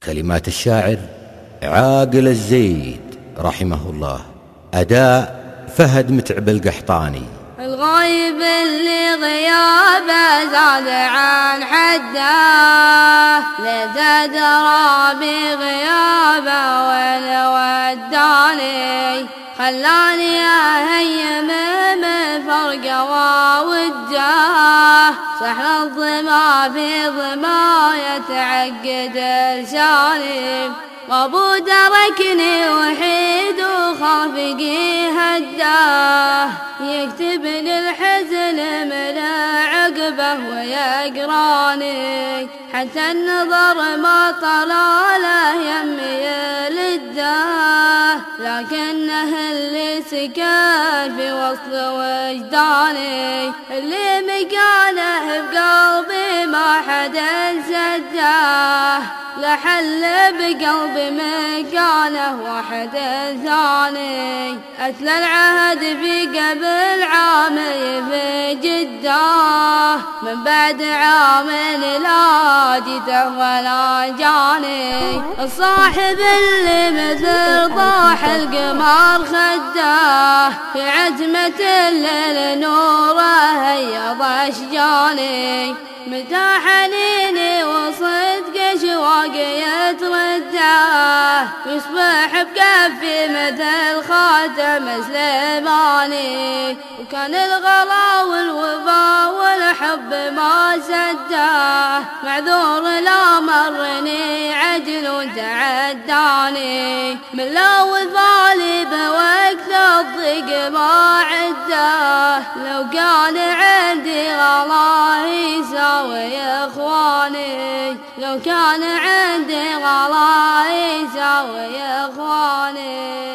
كلمات الشاعر عاقل الزيد رحمه الله، أداء فهد متعب القحطاني. الغايب اللي غيابه زاد عن حده، لتدرى بغيابه وين وداني، خلاني أهيم من فرقه ووده، سحر الظما في ظما يتعقد لساني، وابو دركني وحيد وخافقي هداه، يكتبني الحزن من عقبه ويقراني، حتى النظر ما طلاله يمي للداه، لكنه اللي سكن في وسط وجداني، اللي مكانه بقلبي ما حدا سداه، لحل بقلبي مكانه واحد ثاني، أتلى العهد في قبل عامي في جده، من بعد عام لا جيته ولا جاني، الصاحب اللي مثل طاح القمر خده، في عتمة الليل نوره هيض أشجاني، متى حنيني وصدق شواقي يترده، يصبح بكفي مثل خاتم سليماني، وكان الغلا والوفا والحب ما سده، معذور لا مرني عجل وتعداني، من لا وفالي بوقت الضيق ما عده، لو كان عندي غلا يساوي إخواني، لو كان عندي غلا يساوي إخواني.